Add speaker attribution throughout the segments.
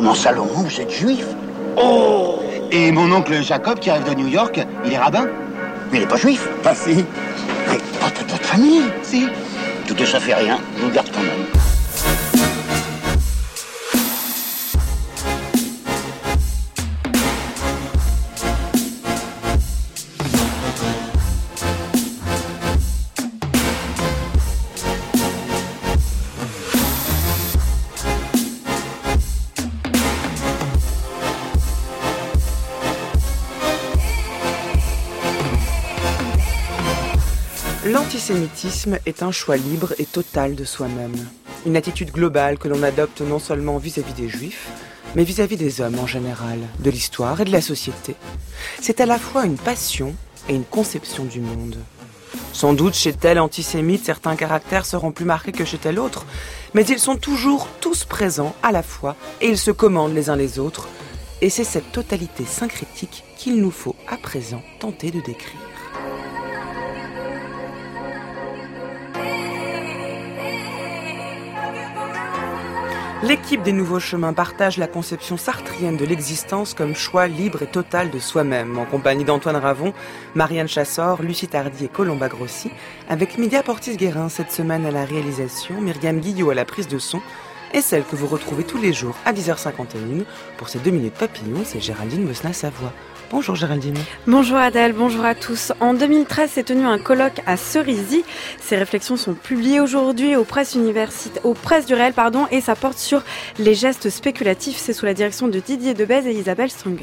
Speaker 1: Comment ça, Laurent, vous êtes juif?
Speaker 2: Oh! Et mon oncle Jacob, qui arrive de New York, il est rabbin?
Speaker 1: Mais il n'est pas juif.
Speaker 2: Bah si.
Speaker 1: Mais pas de votre famille.
Speaker 2: Si.
Speaker 1: Tout ça fait rien, je vous garde quand même.
Speaker 3: L'antisémitisme est un choix libre et total de soi-même. Une attitude globale que l'on adopte non seulement vis-à-vis des juifs, mais vis-à-vis des hommes en général, de l'histoire et de la société. C'est à la fois une passion et une conception du monde. Sans doute chez tel antisémite, certains caractères seront plus marqués que chez tel autre, mais ils sont toujours tous présents à la fois et ils se commandent les uns les autres. Et c'est cette totalité syncrétique qu'il nous faut à présent tenter de décrire. L'équipe des Nouveaux Chemins partage la conception sartrienne de l'existence comme choix libre et total de soi-même, en compagnie d'Antoine Ravon, Marianne Chassor, Lucie Tardy et Colomba Grossi, avec Média Portis-Guérin cette semaine à la réalisation, Myriam Guillot à la prise de son, et celle que vous retrouvez tous les jours à 10h51 pour ces 2 minutes papillons, c'est Géraldine Besna-Savoie. Bonjour Géraldine.
Speaker 4: Bonjour Adèle, bonjour à tous. En 2013 s'est tenu un colloque à Cerisy. Ces réflexions sont publiées aujourd'hui aux presses du réel, et ça porte sur les gestes spéculatifs. C'est sous la direction de Didier Debèze et Isabelle Strangers.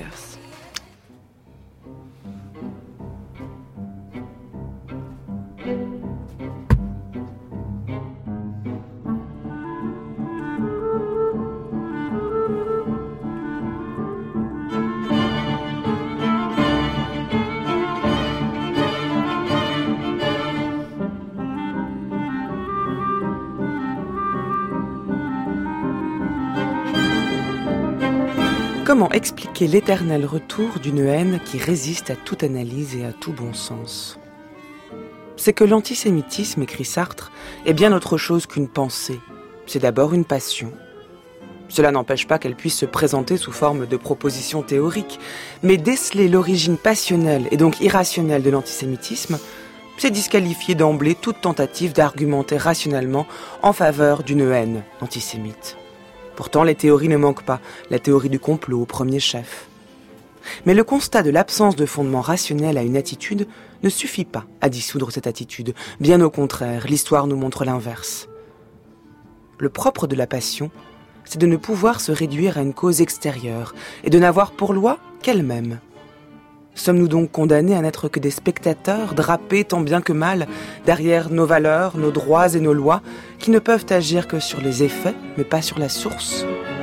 Speaker 3: Comment expliquer l'éternel retour d'une haine qui résiste à toute analyse et à tout bon sens ? C'est que l'antisémitisme, écrit Sartre, est bien autre chose qu'une pensée. C'est d'abord une passion. Cela n'empêche pas qu'elle puisse se présenter sous forme de propositions théoriques, mais déceler l'origine passionnelle et donc irrationnelle de l'antisémitisme, c'est disqualifier d'emblée toute tentative d'argumenter rationnellement en faveur d'une haine antisémite. Pourtant, les théories ne manquent pas, la théorie du complot au premier chef. Mais le constat de l'absence de fondement rationnel à une attitude ne suffit pas à dissoudre cette attitude. Bien au contraire, l'histoire nous montre l'inverse. Le propre de la passion, c'est de ne pouvoir se réduire à une cause extérieure et de n'avoir pour loi qu'elle-même. Sommes-nous donc condamnés à n'être que des spectateurs, drapés tant bien que mal, derrière nos valeurs, nos droits et nos lois, qui ne peuvent agir que sur les effets, mais pas sur la source ?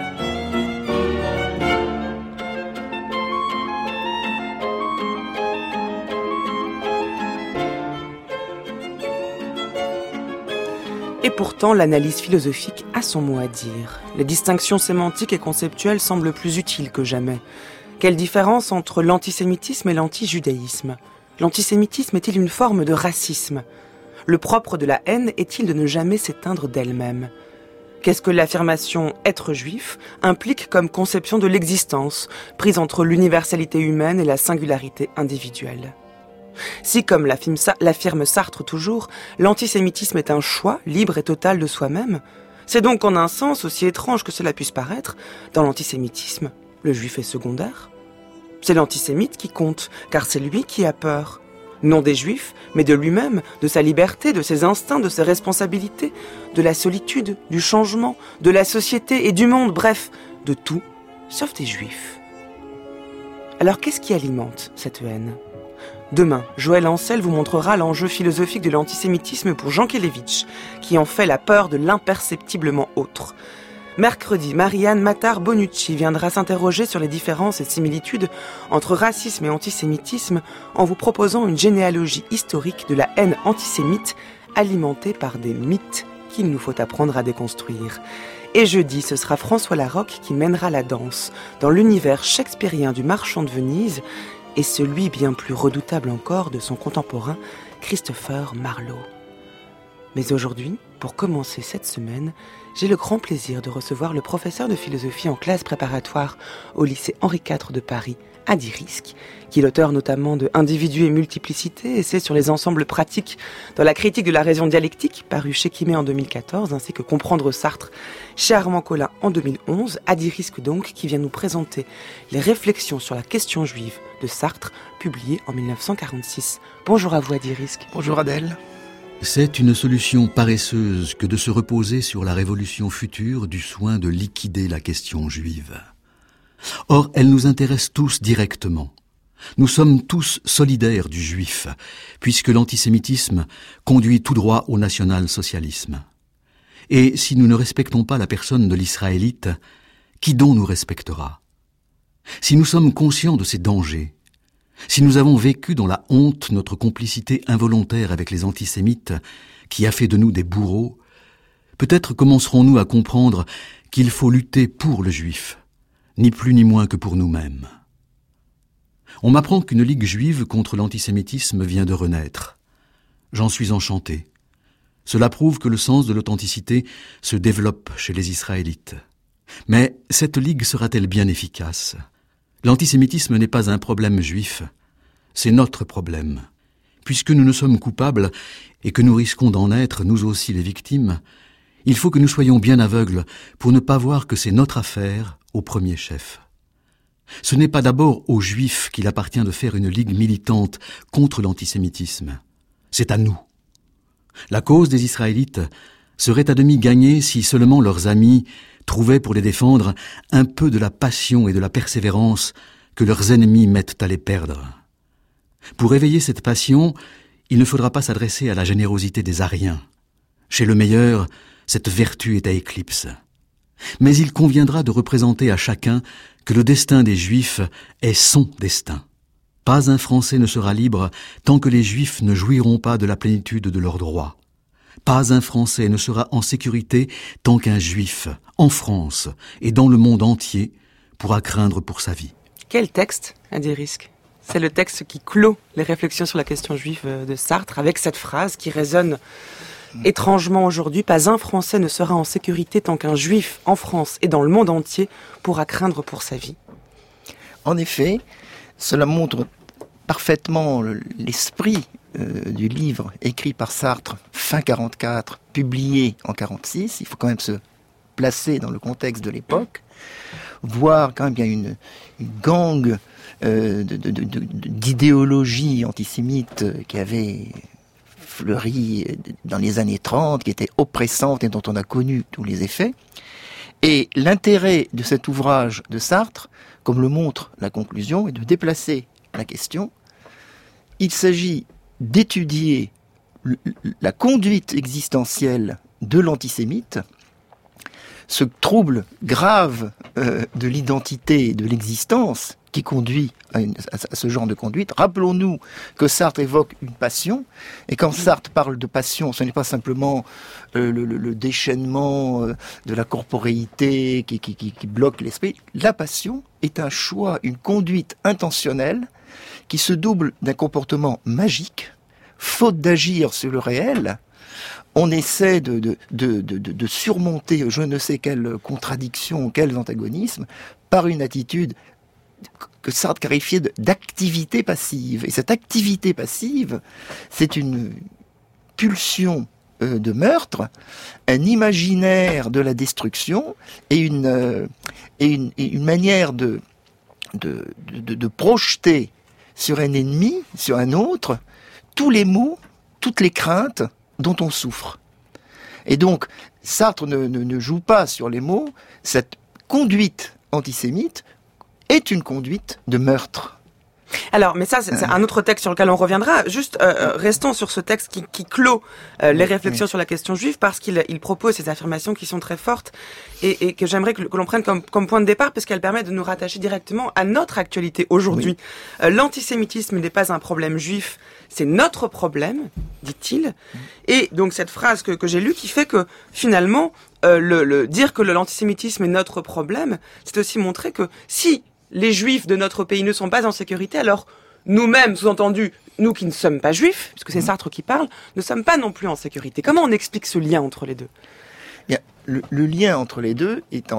Speaker 3: Et pourtant, l'analyse philosophique a son mot à dire. Les distinctions sémantiques et conceptuelles semblent plus utiles que jamais. Quelle différence entre l'antisémitisme et l'antijudaïsme ? L'antisémitisme est-il une forme de racisme ? Le propre de la haine est-il de ne jamais s'éteindre d'elle-même ? Qu'est-ce que l'affirmation « être juif » implique comme conception de l'existence, prise entre l'universalité humaine et la singularité individuelle ? Si, comme l'affirme Sartre toujours, l'antisémitisme est un choix libre et total de soi-même, c'est donc en un sens, aussi étrange que cela puisse paraître, dans l'antisémitisme, le juif est secondaire. C'est l'antisémite qui compte, car c'est lui qui a peur. Non des juifs, mais de lui-même, de sa liberté, de ses instincts, de ses responsabilités, de la solitude, du changement, de la société et du monde, bref, de tout, sauf des juifs. Alors qu'est-ce qui alimente cette haine ? Demain, Joël Ancel vous montrera l'enjeu philosophique de l'antisémitisme pour Jean Kelevitch, qui en fait la peur de l'imperceptiblement autre. Mercredi, Marianne Matar-Bonucci viendra s'interroger sur les différences et similitudes entre racisme et antisémitisme en vous proposant une généalogie historique de la haine antisémite alimentée par des mythes qu'il nous faut apprendre à déconstruire. Et jeudi, ce sera François Larocque qui mènera la danse dans l'univers shakespearien du Marchand de Venise et celui bien plus redoutable encore de son contemporain Christopher Marlowe. Mais aujourd'hui, pour commencer cette semaine, j'ai le grand plaisir de recevoir le professeur de philosophie en classe préparatoire au lycée Henri IV de Paris, Adi Rizk, qui est l'auteur notamment de Individu et multiplicité, essai sur les ensembles pratiques dans la critique de la raison dialectique, paru chez Quimet en 2014, ainsi que Comprendre Sartre chez Armand Collin en 2011. Adi Rizk donc, qui vient nous présenter les réflexions sur la question juive de Sartre, publiées en 1946. Bonjour à vous Adi Rizk.
Speaker 5: Bonjour Adèle.
Speaker 6: C'est une solution paresseuse que de se reposer sur la révolution future du soin de liquider la question juive. Or, elle nous intéresse tous directement. Nous sommes tous solidaires du juif, puisque l'antisémitisme conduit tout droit au national-socialisme. Et si nous ne respectons pas la personne de l'israélite, qui donc nous respectera ? Si nous sommes conscients de ces dangers, si nous avons vécu dans la honte notre complicité involontaire avec les antisémites, qui a fait de nous des bourreaux, peut-être commencerons-nous à comprendre qu'il faut lutter pour le juif, ni plus ni moins que pour nous-mêmes. On m'apprend qu'une ligue juive contre l'antisémitisme vient de renaître. J'en suis enchanté. Cela prouve que le sens de l'authenticité se développe chez les Israélites. Mais cette ligue sera-t-elle bien efficace ? L'antisémitisme n'est pas un problème juif, c'est notre problème. Puisque nous ne sommes coupables et que nous risquons d'en être, nous aussi les victimes, il faut que nous soyons bien aveugles pour ne pas voir que c'est notre affaire au premier chef. Ce n'est pas d'abord aux Juifs qu'il appartient de faire une ligue militante contre l'antisémitisme. C'est à nous. La cause des Israélites serait à demi gagnée si seulement leurs amis trouvaient pour les défendre un peu de la passion et de la persévérance que leurs ennemis mettent à les perdre. Pour éveiller cette passion, il ne faudra pas s'adresser à la générosité des Ariens. Chez le meilleur, cette vertu est à éclipse. Mais il conviendra de représenter à chacun que le destin des Juifs est son destin. Pas un Français ne sera libre tant que les Juifs ne jouiront pas de la plénitude de leurs droits. Pas un Français ne sera en sécurité tant qu'un Juif, en France et dans le monde entier, pourra craindre pour sa vie.
Speaker 3: Quel texte, Adi Rizk ? C'est le texte qui clôt les réflexions sur la question juive de Sartre, avec cette phrase qui résonne étrangement aujourd'hui. Pas un Français ne sera en sécurité tant qu'un Juif, en France et dans le monde entier, pourra craindre pour sa vie.
Speaker 5: En effet, cela montre parfaitement l'esprit du livre écrit par Sartre, fin 44, publié en 46. Il faut quand même se placer dans le contexte de l'époque, voir quand même qu'il y a une gangue d'idéologie antisémite qui avait fleuri dans les années 30, qui était oppressante et dont on a connu tous les effets. Et l'intérêt de cet ouvrage de Sartre, comme le montre la conclusion, est de déplacer la question. Il s'agit d'étudier la conduite existentielle de l'antisémite, ce trouble grave de l'identité et de l'existence qui conduit à ce genre de conduite. Rappelons-nous que Sartre évoque une passion, et quand Sartre parle de passion, ce n'est pas simplement le déchaînement de la corporéité qui bloque l'esprit. La passion est un choix, une conduite intentionnelle qui se double d'un comportement magique. Faute d'agir sur le réel, on essaie de surmonter je ne sais quelle contradiction, quels antagonismes, par une attitude que Sartre qualifiait d'activité passive. Et cette activité passive, c'est une pulsion de meurtre, un imaginaire de la destruction et une manière de projeter sur un ennemi, sur un autre, tous les maux, toutes les craintes dont on souffre. Et donc, Sartre ne joue pas sur les mots. Cette conduite antisémite est une conduite de meurtre.
Speaker 3: Alors, mais ça, c'est un autre texte sur lequel on reviendra. Juste, restons sur ce texte qui clôt les réflexions sur la question juive, parce qu'il propose ces affirmations qui sont très fortes et que j'aimerais que l'on prenne comme point de départ, parce qu'elle permet de nous rattacher directement à notre actualité aujourd'hui. Oui. L'antisémitisme n'est pas un problème juif, c'est notre problème, dit-il. Et donc cette phrase que j'ai lue qui fait que finalement, dire que l'antisémitisme est notre problème, c'est aussi montrer que si les Juifs de notre pays ne sont pas en sécurité, alors nous-mêmes, sous-entendu, nous qui ne sommes pas juifs, puisque c'est Sartre qui parle, ne sommes pas non plus en sécurité. Comment on explique ce lien entre les deux ?
Speaker 5: Bien, le lien entre les deux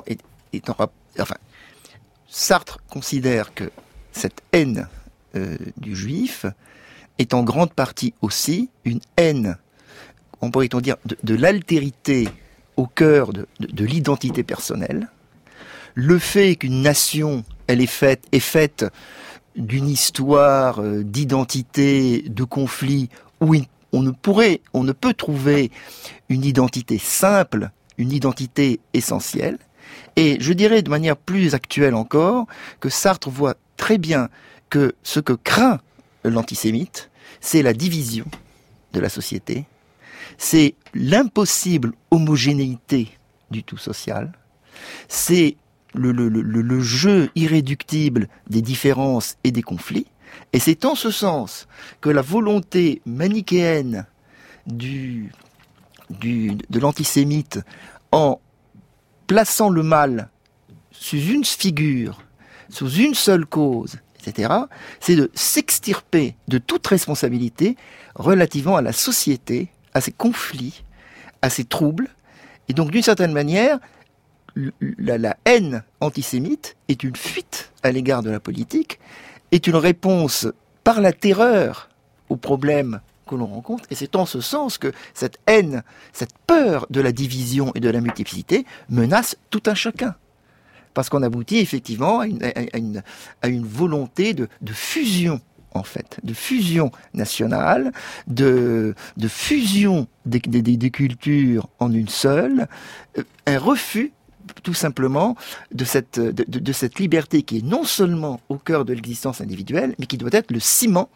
Speaker 5: Sartre considère que cette haine du juif est en grande partie aussi une haine, on pourrait-on dire, de l'altérité au cœur de l'identité personnelle. Le fait qu'une nation, elle est faite d'une histoire d'identité, de conflit, où on ne peut trouver une identité simple, une identité essentielle. Et je dirais de manière plus actuelle encore que Sartre voit très bien que ce que craint l'antisémite, c'est la division de la société, c'est l'impossible homogénéité du tout social, c'est le jeu irréductible des différences et des conflits, et c'est en ce sens que la volonté manichéenne de l'antisémite, en plaçant le mal sous une figure, sous une seule cause, etc., c'est de s'extirper de toute responsabilité relativement à la société, à ses conflits, à ses troubles, et donc d'une certaine manière, la haine antisémite est une fuite à l'égard de la politique, est une réponse par la terreur aux problèmes que l'on rencontre, et c'est en ce sens que cette haine, cette peur de la division et de la multiplicité menace tout un chacun. Parce qu'on aboutit effectivement à une volonté de fusion, en fait, de fusion nationale, de fusion des cultures en une seule, un refus tout simplement de cette liberté qui est non seulement au cœur de l'existence individuelle, mais qui doit être le ciment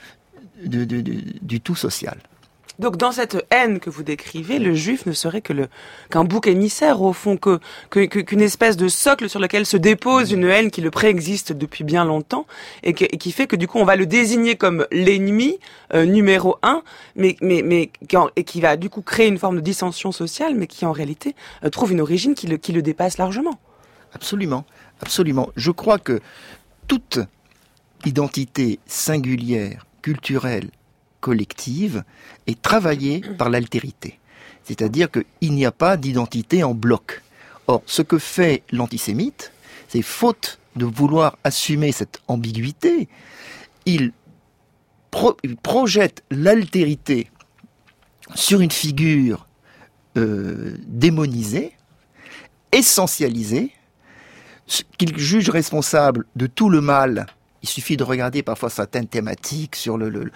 Speaker 5: du tout social.
Speaker 3: Donc dans cette haine que vous décrivez, le juif ne serait qu'un bouc émissaire au fond, qu'une espèce de socle sur lequel se dépose une haine qui le préexiste depuis bien longtemps et qui fait que du coup on va le désigner comme l'ennemi numéro 1, mais qui va du coup créer une forme de dissension sociale, mais qui en réalité trouve une origine qui le dépasse largement.
Speaker 5: Absolument, absolument. Je crois que toute identité singulière, culturelle, collective est travaillée par l'altérité. C'est-à-dire qu'il n'y a pas d'identité en bloc. Or, ce que fait l'antisémite, c'est faute de vouloir assumer cette ambiguïté, il projette l'altérité sur une figure démonisée, essentialisée, qu'il juge responsable de tout le mal. Il suffit de regarder parfois certaines thématiques sur le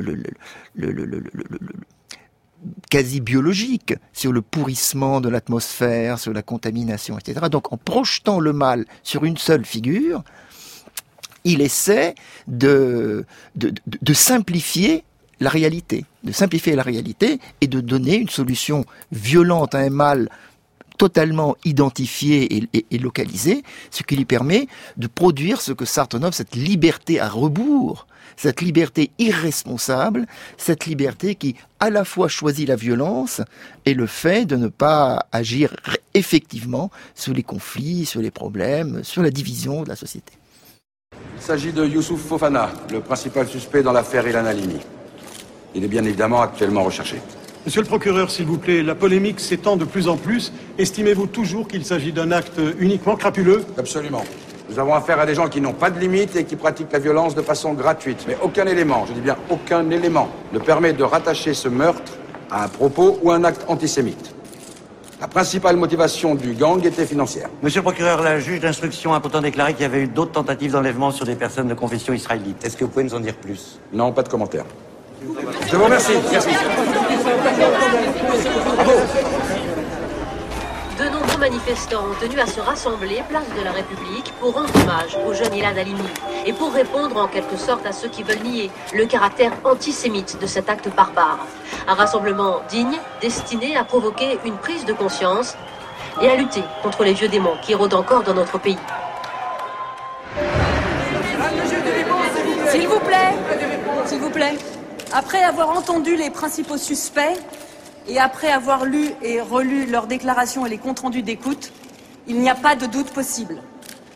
Speaker 5: quasi biologique, sur le pourrissement de l'atmosphère, sur la contamination, etc. Donc en projetant le mal sur une seule figure, il essaie de simplifier la réalité, et de donner une solution violente à un mal totalement identifié et localisé, ce qui lui permet de produire ce que Sartre nomme cette liberté à rebours, cette liberté irresponsable, cette liberté qui à la fois choisit la violence et le fait de ne pas agir effectivement sur les conflits, sur les problèmes, sur la division de la société.
Speaker 7: Il s'agit de Youssouf Fofana, le principal suspect dans l'affaire Ilan Halimi. Il est bien évidemment actuellement recherché.
Speaker 8: Monsieur le procureur, s'il vous plaît, la polémique s'étend de plus en plus. Estimez-vous toujours qu'il s'agit d'un acte uniquement crapuleux ?
Speaker 7: Absolument. Nous avons affaire à des gens qui n'ont pas de limites et qui pratiquent la violence de façon gratuite. Mais aucun élément, je dis bien aucun élément, ne permet de rattacher ce meurtre à un propos ou un acte antisémite. La principale motivation du gang était financière.
Speaker 9: Monsieur le procureur, la juge d'instruction a pourtant déclaré qu'il y avait eu d'autres tentatives d'enlèvement sur des personnes de confession israélite. Est-ce que vous pouvez nous en dire plus ?
Speaker 7: Non, pas de commentaire. Je vous remercie. Merci.
Speaker 10: De nombreux manifestants ont tenu à se rassembler place de la République pour rendre hommage au jeune Ilan Halimi et pour répondre en quelque sorte à ceux qui veulent nier le caractère antisémite de cet acte barbare. Un rassemblement digne, destiné à provoquer une prise de conscience et à lutter contre les vieux démons qui rôdent encore dans notre pays.
Speaker 11: S'il vous plaît. Après avoir entendu les principaux suspects et après avoir lu et relu leurs déclarations et les comptes rendus d'écoute, il n'y a pas de doute possible.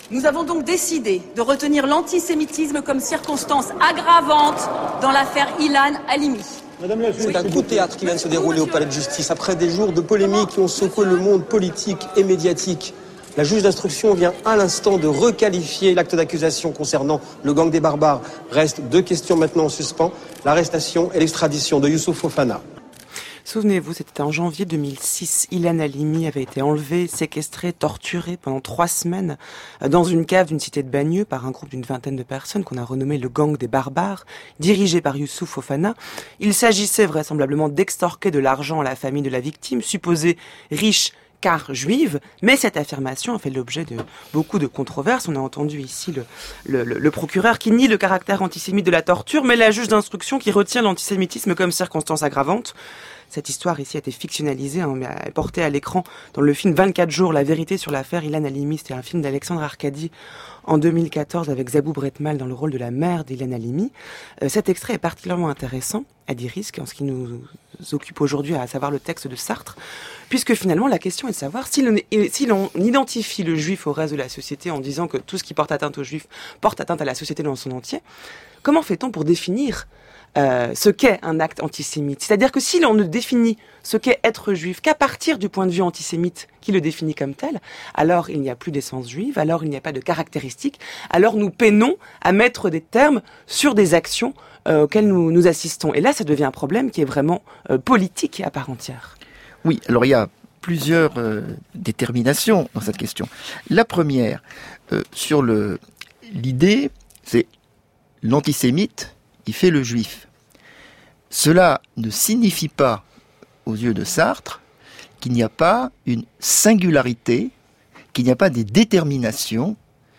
Speaker 11: Nous avons donc décidé de retenir l'antisémitisme comme circonstance aggravante dans l'affaire Ilan Halimi.
Speaker 12: C'est un coup de théâtre qui vient de se dérouler au palais de justice après des jours de polémiques qui ont secoué le monde politique et médiatique. La juge d'instruction vient à l'instant de requalifier l'acte d'accusation concernant le gang des barbares. Restent 2 questions maintenant en suspens, l'arrestation et l'extradition de Youssouf Fofana.
Speaker 3: Souvenez-vous, c'était en janvier 2006. Ilan Halimi avait été enlevé, séquestré, torturé pendant 3 semaines dans une cave d'une cité de Bagneux par un groupe d'une 20aine de personnes qu'on a renommé le gang des barbares, dirigé par Youssouf Fofana. Il s'agissait vraisemblablement d'extorquer de l'argent à la famille de la victime, supposée riche car juive, mais cette affirmation a fait l'objet de beaucoup de controverses. On a entendu ici le procureur qui nie le caractère antisémite de la torture, mais la juge d'instruction qui retient l'antisémitisme comme circonstance aggravante. Cette histoire ici a été fictionnalisée, est portée à l'écran dans le film 24 jours, la vérité sur l'affaire Ilan Halimi. C'était un film d'Alexandre Arcadi en 2014 avec Zabou Bretmal dans le rôle de la mère d'Ilan Halimi. Cet extrait est particulièrement intéressant, à des risques, en ce qui nous occupe aujourd'hui, à savoir le texte de Sartre, puisque finalement la question est de savoir si l'on identifie le juif au reste de la société en disant que tout ce qui porte atteinte aux juifs porte atteinte à la société dans son entier, comment fait-on pour définir ce qu'est un acte antisémite? C'est-à-dire que si l'on ne définit ce qu'est être juif qu'à partir du point de vue antisémite qui le définit comme tel, alors il n'y a plus d'essence juive, alors il n'y a pas de caractéristiques, alors nous peinons à mettre des termes sur des actions auxquelles nous assistons. Et là, ça devient un problème qui est vraiment politique à part entière.
Speaker 5: Oui, alors il y a plusieurs déterminations dans cette question. La première, sur l'idée, c'est l'antisémite, il fait le juif. Cela ne signifie pas, aux yeux de Sartre, qu'il n'y a pas une singularité, qu'il n'y a pas des déterminations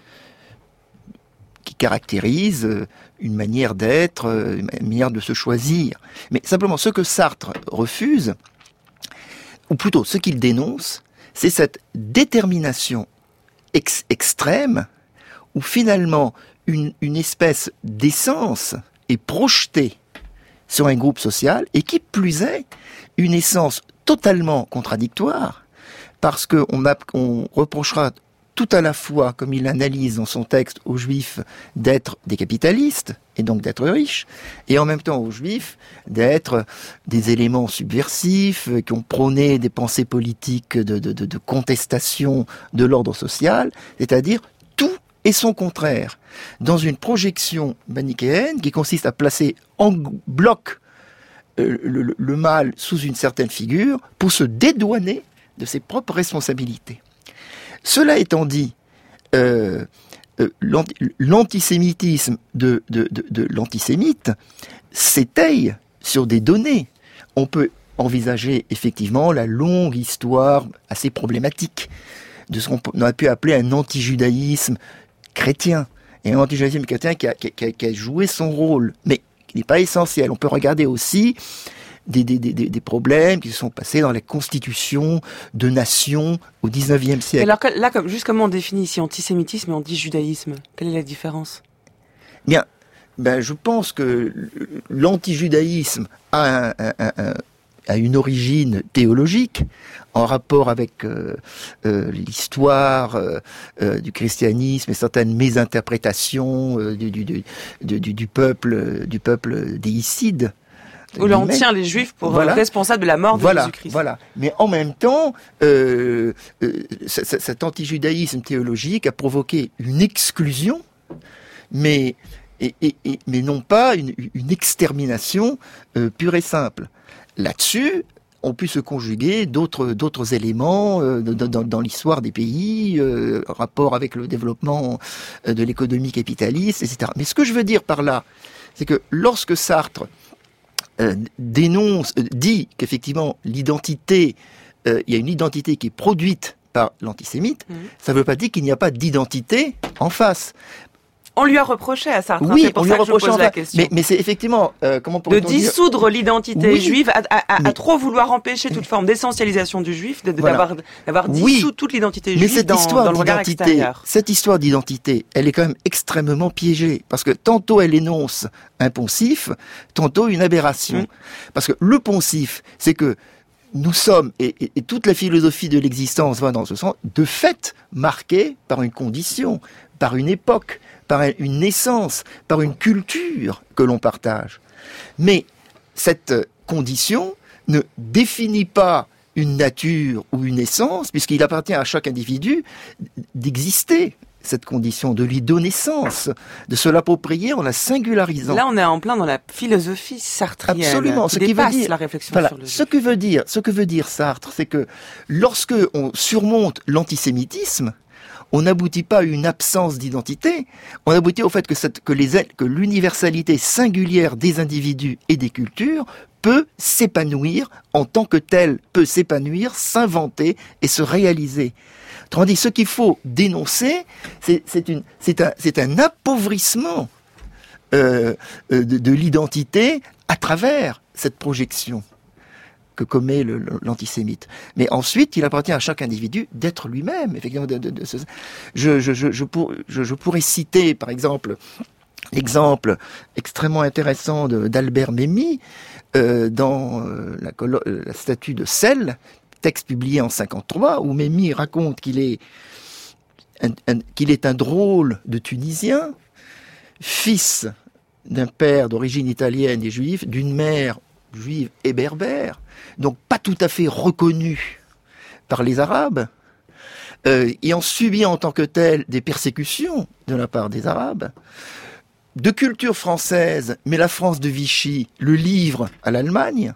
Speaker 5: qui caractérisent une manière d'être, une manière de se choisir. Mais simplement, ce que Sartre refuse, ou plutôt ce qu'il dénonce, c'est cette détermination extrême, où finalement une espèce d'essence est projetée sur un groupe social, et qui plus est, une essence totalement contradictoire, parce qu'on reprochera tout à la fois, comme il analyse dans son texte, aux Juifs d'être des capitalistes, et donc d'être riches, et en même temps aux Juifs d'être des éléments subversifs, qui ont prôné des pensées politiques de contestation de l'ordre social, c'est-à-dire tout et son contraire, dans une projection manichéenne qui consiste à placer en bloc le mal sous une certaine figure pour se dédouaner de ses propres responsabilités. Cela étant dit, l'antisémitisme de l'antisémite s'étaye sur des données. On peut envisager effectivement la longue histoire assez problématique de ce qu'on a pu appeler un antijudaïsme chrétien, et un antijudaïsme chrétien qui a joué son rôle, mais qui n'est pas essentiel. On peut regarder aussi des problèmes qui se sont passés dans la constitution de nations au XIXe siècle.
Speaker 3: Alors là, juste comment on définit ici antisémitisme et antijudaïsme? Quelle est la différence?
Speaker 5: Bien, je pense que l'antijudaïsme a une origine théologique en rapport avec l'histoire du christianisme et certaines mésinterprétations du peuple déicide.
Speaker 3: Où l'on tient les Juifs pour responsables de la mort de Jésus-Christ. Voilà.
Speaker 5: Mais en même temps, cet antijudaïsme théologique a provoqué une exclusion, mais non pas une extermination pure et simple. Là-dessus, ont pu se conjuguer d'autres éléments dans l'histoire des pays, rapport avec le développement de l'économie capitaliste, etc. Mais ce que je veux dire par là, c'est que lorsque Sartre dit qu'effectivement l'identité, il y a une identité qui est produite par l'antisémite, ça ne veut pas dire qu'il n'y a pas d'identité en face.
Speaker 3: On lui a reproché à Sartre.
Speaker 5: Oui,
Speaker 3: c'est pour ça que je pose la question.
Speaker 5: Mais c'est effectivement
Speaker 3: de dissoudre l'identité juive, à trop vouloir empêcher toute forme d'essentialisation du juif, d'avoir dissous toute l'identité juive dans le regard extérieur.
Speaker 5: Cette histoire d'identité, elle est quand même extrêmement piégée, parce que tantôt elle énonce un poncif, tantôt une aberration. Parce que le poncif, c'est que nous sommes, et toute la philosophie de l'existence va dans ce sens, de fait marquée par une condition, par une époque, par une naissance, par une culture que l'on partage. Mais cette condition ne définit pas une nature ou une essence, puisqu'il appartient à chaque individu d'exister cette condition, de lui donner sens, de se l'approprier en la singularisant.
Speaker 3: Là, on est en plein dans la philosophie sartrienne.
Speaker 5: Absolument.
Speaker 3: Ce qui dépasse la réflexion sur le
Speaker 5: ce que veut dire Sartre, c'est que lorsque on surmonte l'antisémitisme, on n'aboutit pas à une absence d'identité, on aboutit au fait que l'universalité singulière des individus et des cultures peut s'épanouir en tant que telle, peut s'épanouir, s'inventer et se réaliser. Autrement dit, ce qu'il faut dénoncer, c'est un appauvrissement de l'identité à travers cette projection que commet l'antisémite. Mais ensuite, il appartient à chaque individu d'être lui-même. Effectivement, je pourrais citer, par exemple, l'exemple extrêmement intéressant d'Albert Memmi dans la statue de Celle, texte publié en 1953, où Memmi raconte qu'il est un drôle de Tunisien, fils d'un père d'origine italienne et juif, d'une mère juive et berbère, donc pas tout à fait reconnu par les Arabes, ayant subi en tant que tel des persécutions de la part des Arabes, de culture française, mais la France de Vichy le livre à l'Allemagne.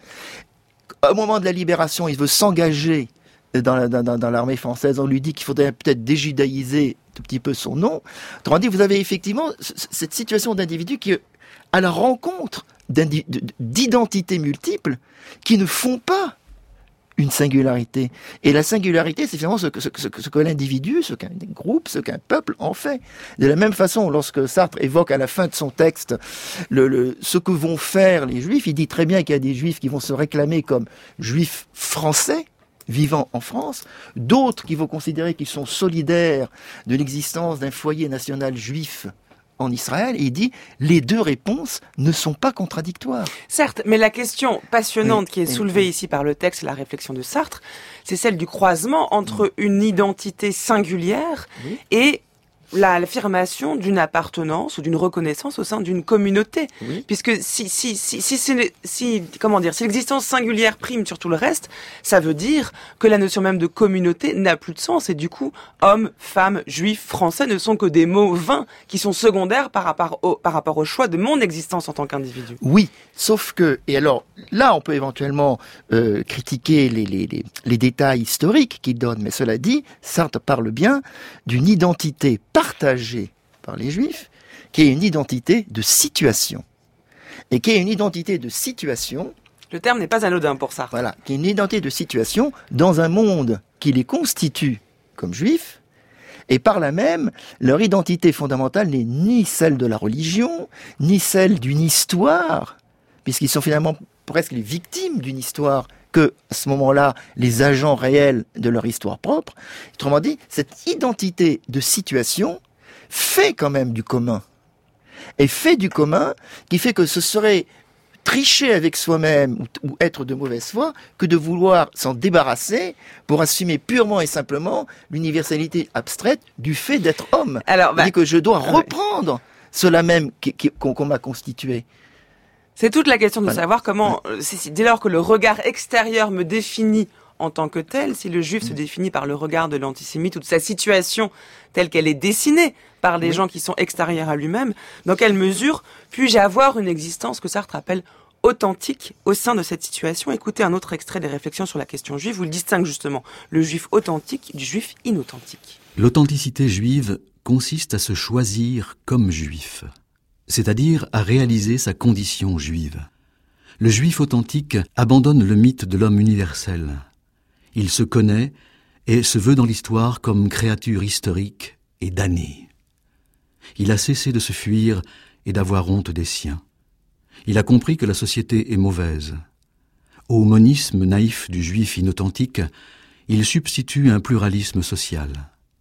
Speaker 5: Au moment de la libération, il veut s'engager dans l'armée française. On lui dit qu'il faudrait peut-être déjudaïser tout petit peu son nom. Autrement dit, vous avez effectivement cette situation d'individu qui est à la rencontre d'identités multiples qui ne font pas une singularité. Et la singularité, c'est finalement ce que l'individu, ce qu'un groupe, ce qu'un peuple en fait. De la même façon, lorsque Sartre évoque à la fin de son texte ce que vont faire les Juifs, il dit très bien qu'il y a des Juifs qui vont se réclamer comme Juifs français, vivant en France, d'autres qui vont considérer qu'ils sont solidaires de l'existence d'un foyer national juif en Israël, et il dit les deux réponses ne sont pas contradictoires.
Speaker 3: Certes, mais la question passionnante qui est soulevée ici par le texte et la réflexion de Sartre, c'est celle du croisement entre une identité singulière et l'affirmation d'une appartenance ou d'une reconnaissance au sein d'une communauté. Puisque si l'existence singulière prime sur tout le reste, ça veut dire que la notion même de communauté n'a plus de sens et du coup, hommes, femmes, juifs, français ne sont que des mots vains qui sont secondaires par rapport au choix de mon existence en tant qu'individu.
Speaker 5: Oui, sauf que, et alors là on peut éventuellement critiquer les détails historiques qu'il donne, mais cela dit, Sartre parle bien d'une identité partagée par les Juifs, qui est une identité de situation. Et qui est une identité de situation...
Speaker 3: Le terme n'est pas anodin pour Sartre.
Speaker 5: Voilà, qui est une identité de situation dans un monde qui les constitue comme Juifs, et par là même, leur identité fondamentale n'est ni celle de la religion, ni celle d'une histoire, puisqu'ils sont finalement presque les victimes d'une histoire que, à ce moment-là, les agents réels de leur histoire propre. Autrement dit, cette identité de situation fait quand même du commun. Et fait du commun qui fait que ce serait tricher avec soi-même ou être de mauvaise foi que de vouloir s'en débarrasser pour assumer purement et simplement l'universalité abstraite du fait d'être homme. Alors, dit que je dois reprendre cela même qu'on m'a constitué.
Speaker 3: C'est toute la question de savoir comment, dès lors que le regard extérieur me définit en tant que tel, si le juif se définit par le regard de l'antisémite ou de sa situation telle qu'elle est dessinée par des gens qui sont extérieurs à lui-même, dans quelle mesure puis-je avoir une existence que Sartre appelle authentique au sein de cette situation? Écoutez un autre extrait des réflexions sur la question juive, où il distingue justement le juif authentique du juif inauthentique.
Speaker 6: L'authenticité juive consiste à se choisir comme juif, c'est-à-dire à réaliser sa condition juive. Le juif authentique abandonne le mythe de l'homme universel. Il se connaît et se veut dans l'histoire comme créature historique et damnée. Il a cessé de se fuir et d'avoir honte des siens. Il a compris que la société est mauvaise. Au monisme naïf du juif inauthentique, il substitue un pluralisme social.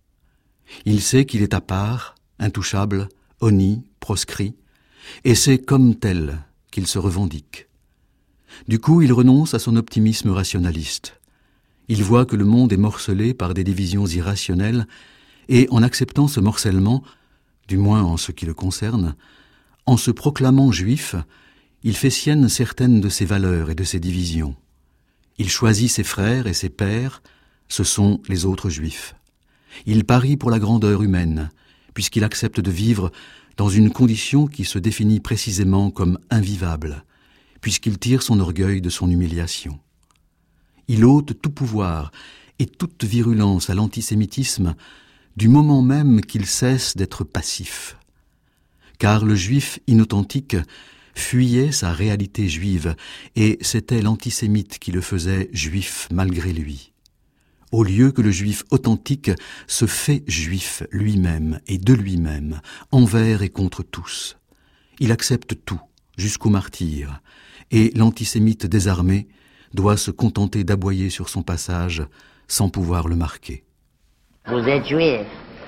Speaker 6: Il sait qu'il est à part, intouchable, honni, proscrit, et c'est comme tel qu'il se revendique. Du coup, il renonce à son optimisme rationaliste. Il voit que le monde est morcelé par des divisions irrationnelles et en acceptant ce morcellement, du moins en ce qui le concerne, en se proclamant juif, il fait sienne certaines de ses valeurs et de ses divisions. Il choisit ses frères et ses pères, ce sont les autres juifs. Il parie pour la grandeur humaine, puisqu'il accepte de vivre dans une condition qui se définit précisément comme invivable, puisqu'il tire son orgueil de son humiliation. Il ôte tout pouvoir et toute virulence à l'antisémitisme du moment même qu'il cesse d'être passif. Car le juif inauthentique fuyait sa réalité juive, et c'était l'antisémite qui le faisait juif malgré lui. Au lieu que le juif authentique se fait juif lui-même et de lui-même, envers et contre tous. Il accepte tout, jusqu'au martyre, et l'antisémite désarmé doit se contenter d'aboyer sur son passage sans pouvoir le marquer.
Speaker 13: Vous êtes juif?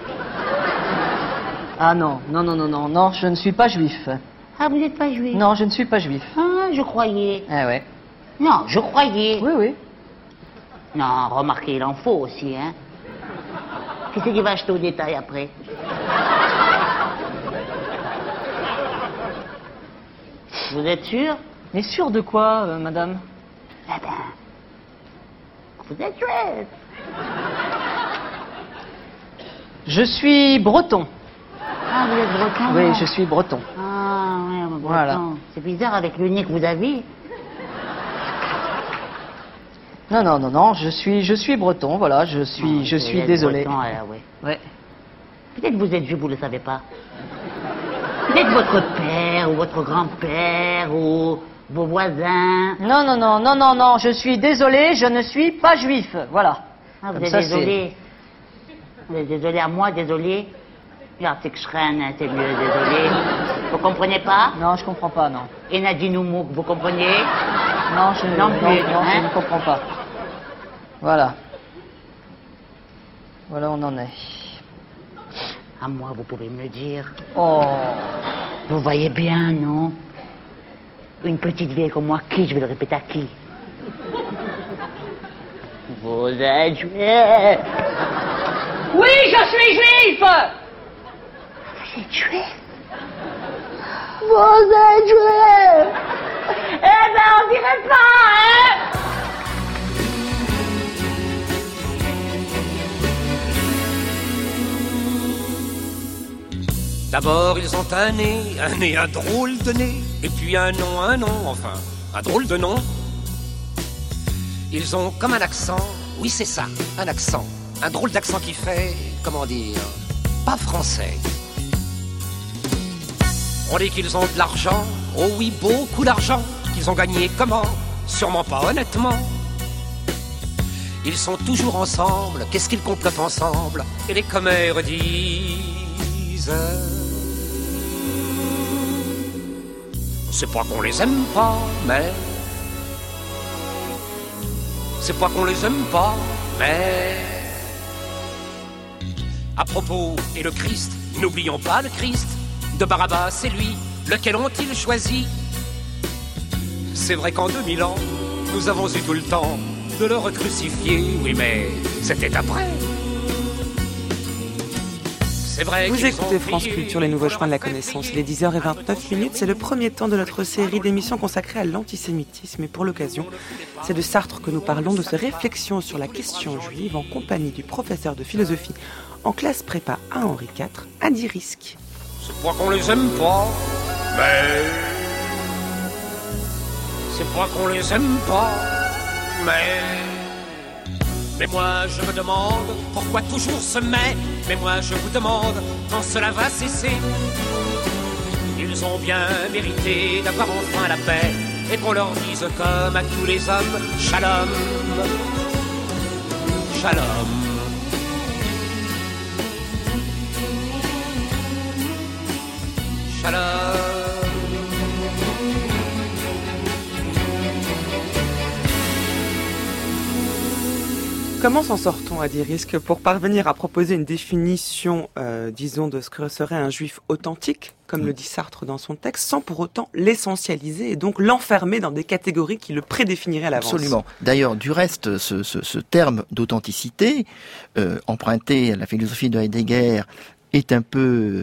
Speaker 11: Ah non, je ne suis pas juif.
Speaker 13: Ah, vous n'êtes pas juif?
Speaker 11: Non, je ne suis pas juif.
Speaker 13: Ah, je croyais.
Speaker 11: Ah ouais.
Speaker 13: Non, je croyais.
Speaker 11: Oui.
Speaker 13: Non, remarquez, il en faut aussi, hein. Qui c'est qui va acheter au détail après? Vous êtes sûr?
Speaker 11: Mais sûr de quoi, madame?
Speaker 13: Eh ben, vous êtes juif.
Speaker 11: Je suis breton.
Speaker 13: Ah, vous êtes breton?
Speaker 11: Oui, je suis breton.
Speaker 13: Ah, ouais, breton.
Speaker 11: Voilà.
Speaker 13: C'est bizarre avec le nez que vous avez.
Speaker 11: Non, je suis breton, voilà, je suis désolé.
Speaker 13: Breton, alors, ouais.
Speaker 11: Ouais.
Speaker 13: Peut-être que vous êtes juif, vous ne le savez pas. Peut-être votre père ou votre grand-père ou vos voisins.
Speaker 11: Non, je suis désolé, je ne suis pas juif, voilà.
Speaker 13: Ah, vous êtes désolé. Vous êtes désolé à moi, désolé. Regarde, c'est que je reine, c'est mieux, désolé. Vous comprenez pas?
Speaker 11: Non, je comprends pas, non.
Speaker 13: Et Nadine Oumouk, vous comprenez?
Speaker 11: Non, je ne comprends pas. Voilà. Voilà, on en est.
Speaker 13: À moi, vous pouvez me le dire.
Speaker 11: Oh.
Speaker 13: Vous voyez bien, non? Une petite vieille comme moi, qui? Je vais le répéter à qui? Vous êtes juif?
Speaker 11: Oui, je suis juif!
Speaker 13: Vous êtes juif? Vous êtes juif? Eh ben, on dirait pas, hein?
Speaker 14: D'abord, ils ont un drôle de nez, et puis un nom, enfin, un drôle de nom. Ils ont comme un accent, oui c'est ça, un accent, un drôle d'accent qui fait, comment dire, pas français. On dit qu'ils ont de l'argent, oh oui, beaucoup d'argent, qu'ils ont gagné comment? Sûrement pas honnêtement. Ils sont toujours ensemble, qu'est-ce qu'ils complotent ensemble? Et les commères disent... C'est pas qu'on les aime pas, mais... C'est pas qu'on les aime pas, mais... À propos, et le Christ, n'oublions pas le Christ. De Barabbas, c'est lui, lequel ont-ils choisi? C'est vrai qu'en 2000 ans, nous avons eu tout le temps de le recrucifier, oui, mais c'était après. C'est vrai.
Speaker 3: Vous écoutez France Culture, les nouveaux chemins de la connaissance. Il est 10h29, c'est le premier temps de notre série d'émissions consacrée à l'antisémitisme. Et pour l'occasion, c'est de Sartre que nous parlons, de ses réflexions sur la question juive en compagnie du professeur de philosophie en classe prépa à Henri IV, Adi Risk.
Speaker 14: C'est pas qu'on les aime pas, mais... C'est pas qu'on les aime pas, mais moi je me demande pourquoi toujours ce mais moi je vous demande quand cela va cesser. Ils ont bien mérité d'avoir enfin la paix et qu'on leur dise comme à tous les hommes, shalom, shalom. Shalom.
Speaker 3: Comment s'en sort-on, Adi Rizk, pour parvenir à proposer une définition, disons, de ce que serait un juif authentique, comme le dit Sartre dans son texte, sans pour autant l'essentialiser et donc l'enfermer dans des catégories qui le prédéfiniraient à l'avance?
Speaker 5: Absolument. D'ailleurs, du reste, ce terme d'authenticité, emprunté à la philosophie de Heidegger, est un peu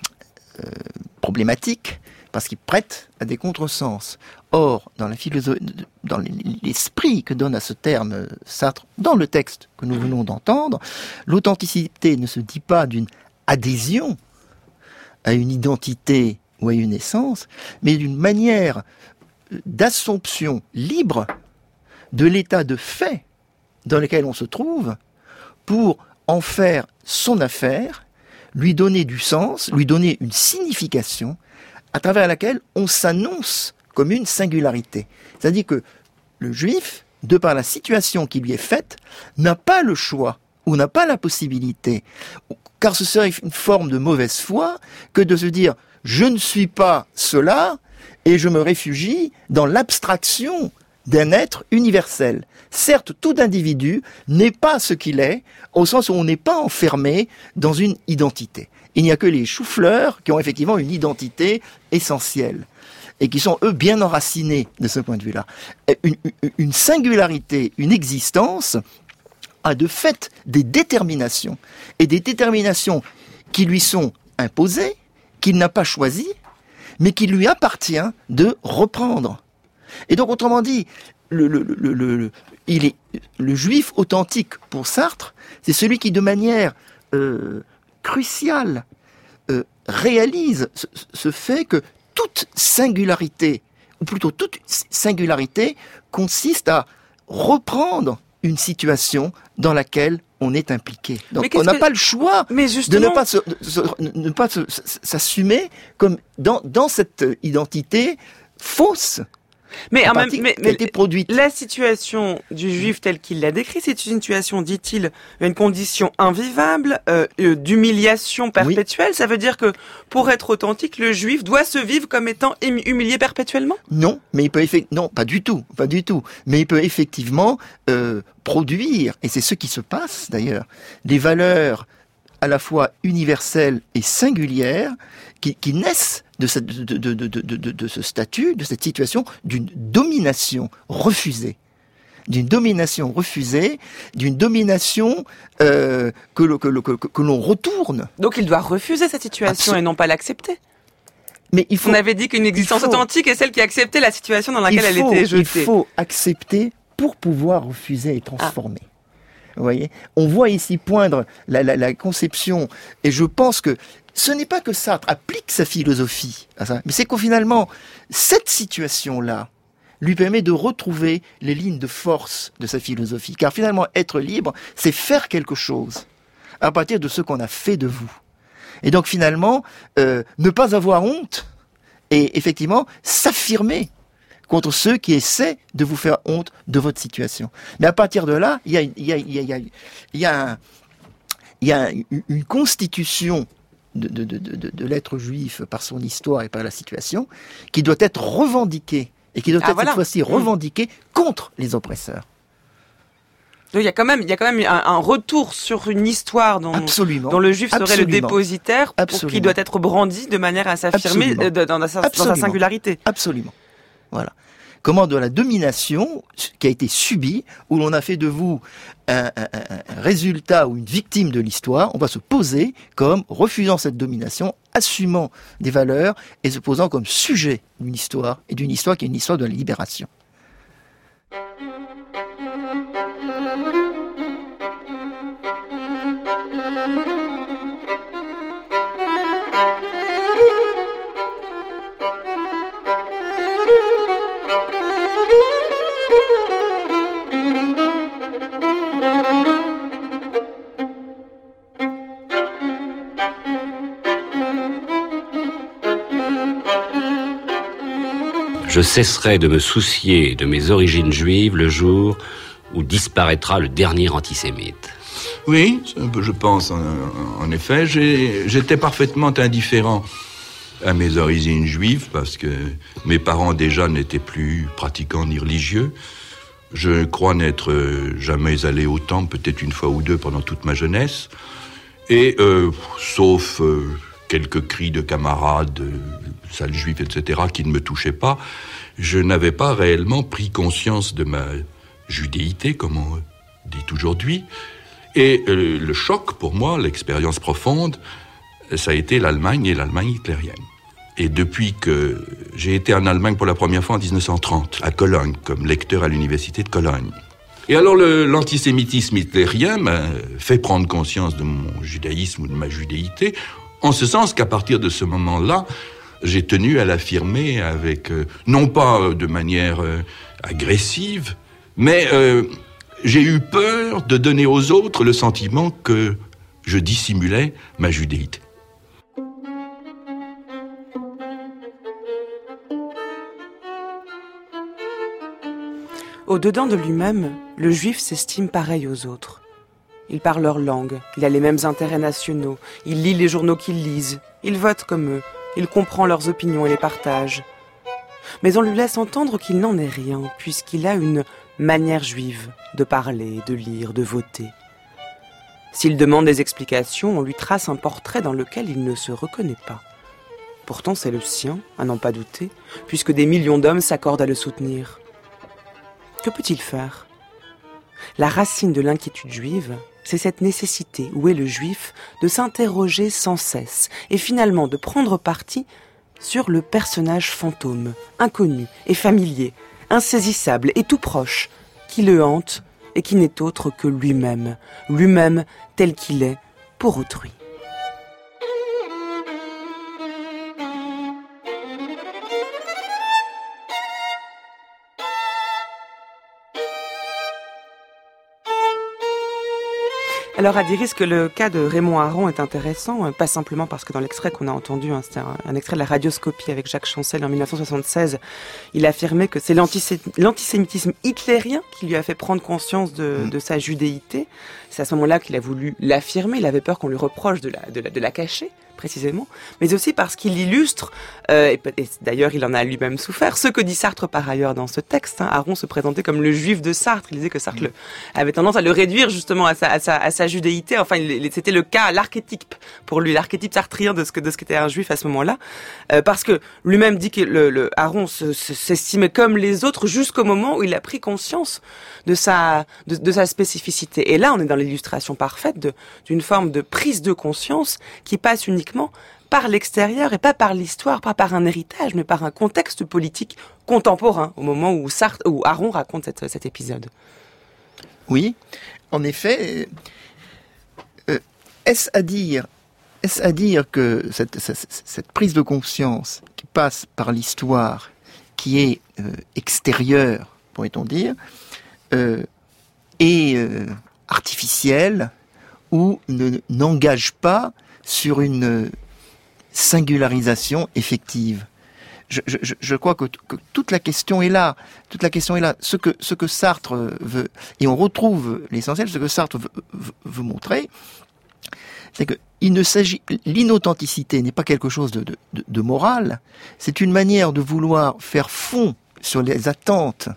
Speaker 5: problématique, parce qu'il prête à des contresens. Or, dans l'esprit que donne à ce terme Sartre, dans le texte que nous venons d'entendre, l'authenticité ne se dit pas d'une adhésion à une identité ou à une essence, mais d'une manière d'assomption libre de l'état de fait dans lequel on se trouve pour en faire son affaire, lui donner du sens, lui donner une signification à travers laquelle on s'annonce comme une singularité. C'est-à-dire que le juif, de par la situation qui lui est faite, n'a pas le choix ou n'a pas la possibilité, car ce serait une forme de mauvaise foi que de se dire « je ne suis pas cela et je me réfugie dans l'abstraction d'un être universel ». Certes, tout individu n'est pas ce qu'il est, au sens où on n'est pas enfermé dans une identité. Il n'y a que les choux-fleurs qui ont effectivement une identité essentielle et qui sont, eux, bien enracinés de ce point de vue-là. Une singularité, une existence a de fait des déterminations, et des déterminations qui lui sont imposées, qu'il n'a pas choisies, mais qu'il lui appartient de reprendre. Et donc, autrement dit, le juif authentique pour Sartre, c'est celui qui, de manière cruciale, réalise ce fait que toute singularité, ou plutôt toute singularité, consiste à reprendre une situation dans laquelle on est impliqué. Donc on n'a pas le choix de ne pas s'assumer comme dans cette identité fausse.
Speaker 3: Mais la situation du juif telle qu'il l'a décrit, c'est une situation, dit-il, une condition invivable, d'humiliation perpétuelle. Oui. Ça veut dire que pour être authentique, le juif doit se vivre comme étant humilié perpétuellement?
Speaker 5: Non, mais il peut non, pas du tout. Mais il peut effectivement produire, et c'est ce qui se passe d'ailleurs, des valeurs à la fois universelles et singulières qui naissent de ce statut, de cette situation, d'une domination refusée, d'une domination que l'on retourne.
Speaker 3: Donc il doit refuser cette situation et non pas l'accepter. Mais on avait dit qu'une existence authentique est celle qui acceptait la situation dans laquelle elle était jetée.
Speaker 5: Il faut accepter pour pouvoir refuser et transformer. Vous voyez, on voit ici poindre la conception, et je pense que ce n'est pas que Sartre applique sa philosophie à ça, mais c'est qu'au finalement, cette situation-là lui permet de retrouver les lignes de force de sa philosophie. Car finalement, être libre, c'est faire quelque chose à partir de ce qu'on a fait de vous. Et donc finalement, ne pas avoir honte et effectivement s'affirmer contre ceux qui essaient de vous faire honte de votre situation. Mais à partir de là, il y a une constitution de l'être juif par son histoire et par la situation qui doit être revendiquée et qui doit être cette fois-ci revendiquée contre les oppresseurs.
Speaker 3: Donc il y a quand même un retour sur une histoire dont le juif serait le dépositaire, qui doit être brandi de manière à s'affirmer dans sa singularité.
Speaker 5: Absolument. Voilà. Comment de la domination qui a été subie, où l'on a fait de vous un résultat ou une victime de l'histoire, on va se poser comme refusant cette domination, assumant des valeurs et se posant comme sujet d'une histoire, et d'une histoire qui est une histoire de la libération.
Speaker 15: Je cesserai de me soucier de mes origines juives le jour où disparaîtra le dernier antisémite.
Speaker 16: Oui, je pense, en effet. J'étais parfaitement indifférent à mes origines juives parce que mes parents déjà n'étaient plus pratiquants ni religieux. Je crois n'être jamais allé au temple, peut-être une fois ou deux pendant toute ma jeunesse. Et sauf quelques cris de camarades, sales juifs, etc., qui ne me touchaient pas, je n'avais pas réellement pris conscience de ma judéité, comme on dit aujourd'hui. Et le choc, pour moi, l'expérience profonde, ça a été l'Allemagne et l'Allemagne hitlérienne. Et depuis que j'ai été en Allemagne pour la première fois en 1930, à Cologne, comme lecteur à l'université de Cologne. Et alors l'antisémitisme hitlérien m'a fait prendre conscience de mon judaïsme ou de ma judéité, en ce sens qu'à partir de ce moment-là, j'ai tenu à l'affirmer avec, non pas de manière agressive, mais j'ai eu peur de donner aux autres le sentiment que je dissimulais ma judéité.
Speaker 3: Au-dedans de lui-même, le juif s'estime pareil aux autres. Il parle leur langue, il a les mêmes intérêts nationaux, il lit les journaux qu'ils lisent, il vote comme eux, il comprend leurs opinions et les partage. Mais on lui laisse entendre qu'il n'en est rien, puisqu'il a une manière juive de parler, de lire, de voter. S'il demande des explications, on lui trace un portrait dans lequel il ne se reconnaît pas. Pourtant c'est le sien, à n'en pas douter, puisque des millions d'hommes s'accordent à le soutenir. Que peut-il faire ? La racine de l'inquiétude juive, c'est cette nécessité, où est le juif, de s'interroger sans cesse et finalement de prendre parti sur le personnage fantôme, inconnu et familier, insaisissable et tout proche, qui le hante et qui n'est autre que lui-même tel qu'il est pour autrui. Alors à des risques, le cas de Raymond Aron est intéressant, pas simplement parce que dans l'extrait qu'on a entendu, c'était un extrait de la Radioscopie avec Jacques Chancel en 1976, il affirmait que c'est l'antisémitisme hitlérien qui lui a fait prendre conscience de sa judéité. C'est à ce moment-là qu'il a voulu l'affirmer, il avait peur qu'on lui reproche de la cacher, précisément, mais aussi parce qu'il illustre, et d'ailleurs il en a lui-même souffert, ce que dit Sartre par ailleurs dans ce texte. Aron se présentait comme le juif de Sartre, il disait que Sartre avait tendance à le réduire justement à sa judéité, enfin c'était le cas, l'archétype pour lui, l'archétype sartrien de ce qu'était un juif à ce moment-là, parce que lui-même dit que Aron s'estimait comme les autres jusqu'au moment où il a pris conscience de sa spécificité. Et là on est dans l'illustration parfaite d'une forme de prise de conscience qui passe uniquement par l'extérieur et pas par l'histoire, pas par un héritage, mais par un contexte politique contemporain au moment où Aron raconte cet épisode.
Speaker 5: Oui, en effet, est-ce à dire que cette prise de conscience qui passe par l'histoire, qui est extérieure, pourrait-on dire, est artificielle ou n'engage pas sur une singularisation effective. Je crois que toute la question est là. Toute la question est là. Ce que Sartre veut, et on retrouve l'essentiel, ce que Sartre veut montrer, c'est que l'inauthenticité n'est pas quelque chose de moral. C'est une manière de vouloir faire fond sur les attentes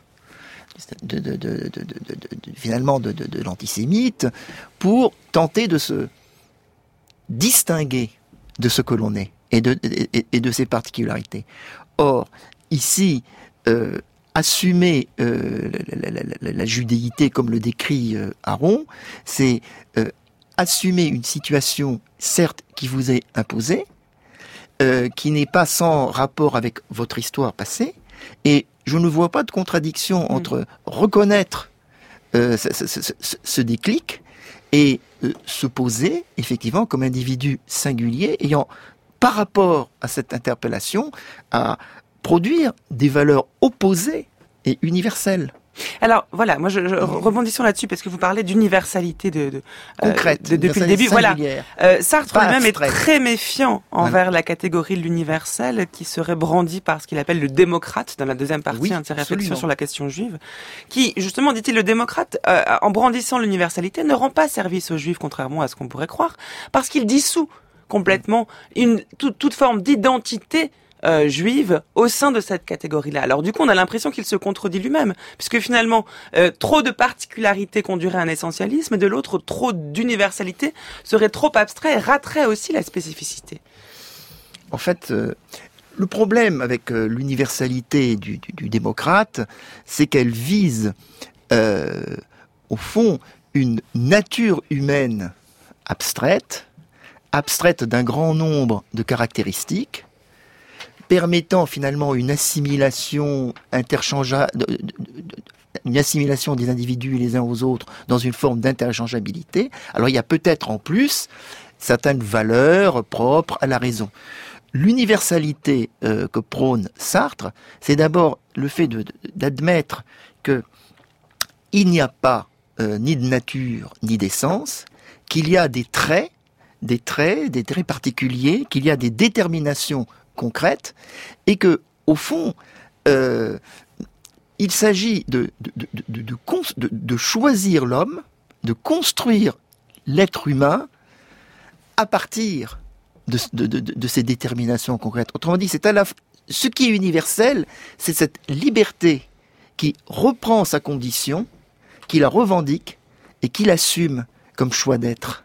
Speaker 5: finalement de l'antisémite pour tenter de se distinguer de ce que l'on est et de ses particularités. Or, ici, assumer la judéité comme le décrit Aron, c'est assumer une situation, certes, qui vous est imposée, qui n'est pas sans rapport avec votre histoire passée, et je ne vois pas de contradiction entre reconnaître ce déclic et se poser, effectivement, comme individu singulier, ayant, par rapport à cette interpellation, à produire des valeurs opposées et universelles.
Speaker 3: Alors voilà, moi rebondissons là-dessus parce que vous parlez d'universalité
Speaker 5: concrète
Speaker 3: depuis le début. Voilà, Sartre lui-même est très méfiant envers la catégorie de l'universel qui serait brandie par ce qu'il appelle le démocrate dans la deuxième partie de ses réflexions sur la question juive, qui justement, dit-il, le démocrate en brandissant l'universalité ne rend pas service aux juifs, contrairement à ce qu'on pourrait croire, parce qu'il dissout complètement toute forme d'identité juive au sein de cette catégorie-là. Alors du coup, on a l'impression qu'il se contredit lui-même, puisque finalement, trop de particularités conduirait à un essentialisme, et de l'autre, trop d'universalité serait trop abstrait et raterait aussi la spécificité.
Speaker 5: En fait, le problème avec l'universalité du démocrate, c'est qu'elle vise, au fond, une nature humaine abstraite d'un grand nombre de caractéristiques, permettant finalement une assimilation une assimilation des individus les uns aux autres dans une forme d'interchangeabilité. Alors il y a peut-être en plus certaines valeurs propres à la raison. L'universalité que prône Sartre, c'est d'abord le fait d'admettre que il n'y a pas ni de nature ni d'essence, qu'il y a des traits particuliers, qu'il y a des déterminations concrètes, et que, au fond, il s'agit de choisir l'homme, de construire l'être humain à partir de ces déterminations concrètes. Autrement dit, ce qui est universel, c'est cette liberté qui reprend sa condition, qui la revendique et qui l'assume comme choix d'être.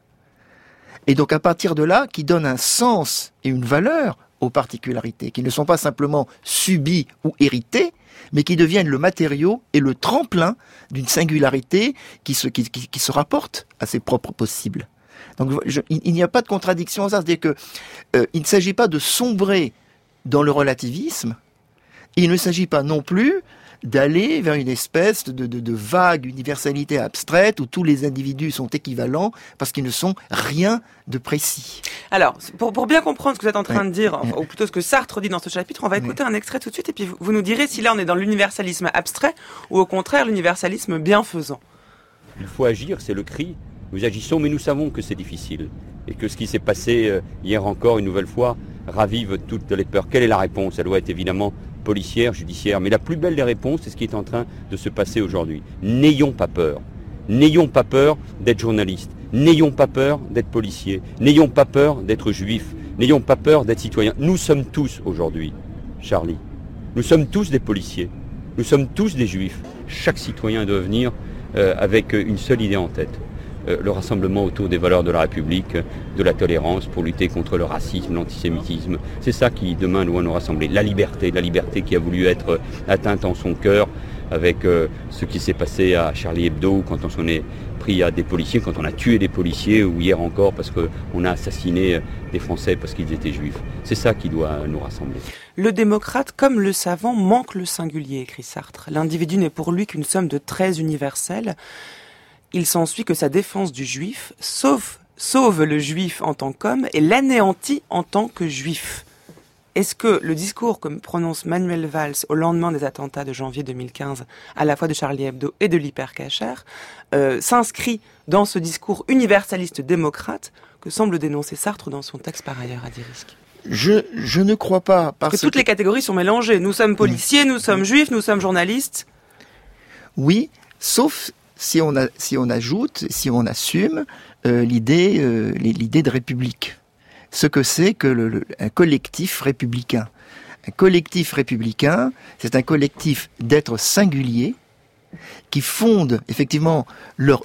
Speaker 5: Et donc à partir de là, qui donne un sens et une valeur aux particularités, qui ne sont pas simplement subies ou héritées, mais qui deviennent le matériau et le tremplin d'une singularité qui se rapporte à ses propres possibles. Donc il n'y a pas de contradiction en ça, c'est-à-dire que il ne s'agit pas de sombrer dans le relativisme, et il ne s'agit pas non plus d'aller vers une espèce de vague universalité abstraite où tous les individus sont équivalents parce qu'ils ne sont rien de précis.
Speaker 3: Alors, pour bien comprendre ce que vous êtes en train de dire, ou plutôt ce que Sartre dit dans ce chapitre, on va écouter un extrait tout de suite et puis vous nous direz si là on est dans l'universalisme abstrait ou au contraire l'universalisme bienfaisant.
Speaker 15: Il faut agir, c'est le cri. Nous agissons, mais nous savons que c'est difficile. Et que ce qui s'est passé hier encore, une nouvelle fois, ravive toutes les peurs. Quelle est la réponse ? Elle doit être évidemment policière, judiciaire. Mais la plus belle des réponses, c'est ce qui est en train de se passer aujourd'hui. N'ayons pas peur. N'ayons pas peur d'être journaliste. N'ayons pas peur d'être policier. N'ayons pas peur d'être juif. N'ayons pas peur d'être citoyen. Nous sommes tous aujourd'hui, Charlie. Nous sommes tous des policiers. Nous sommes tous des juifs. Chaque citoyen doit venir avec une seule idée en tête. Le rassemblement autour des valeurs de la République, de la tolérance pour lutter contre le racisme, l'antisémitisme. C'est ça qui demain doit nous rassembler. La liberté qui a voulu être atteinte en son cœur avec ce qui s'est passé à Charlie Hebdo quand on s'en est pris à des policiers, quand on a tué des policiers, ou hier encore parce qu'on a assassiné des Français parce qu'ils étaient juifs. C'est ça qui doit nous rassembler.
Speaker 3: Le démocrate, comme le savant, manque le singulier, écrit Sartre. L'individu n'est pour lui qu'une somme de traits universels. Il s'ensuit que sa défense du juif sauve le juif en tant qu'homme et l'anéantit en tant que juif. Est-ce que le discours que prononce Manuel Valls au lendemain des attentats de janvier 2015, à la fois de Charlie Hebdo et de l'Hypercacher, s'inscrit dans ce discours universaliste démocrate que semble dénoncer Sartre dans son texte par ailleurs à Dirisque ?
Speaker 5: Je ne crois pas. Parce que
Speaker 3: toutes les catégories sont mélangées. Nous sommes policiers, nous sommes juifs, nous sommes journalistes.
Speaker 5: Oui, sauf si on ajoute, si on assume l'idée de république, ce que c'est que un collectif républicain. Un collectif républicain, c'est un collectif d'êtres singuliers qui fondent effectivement leur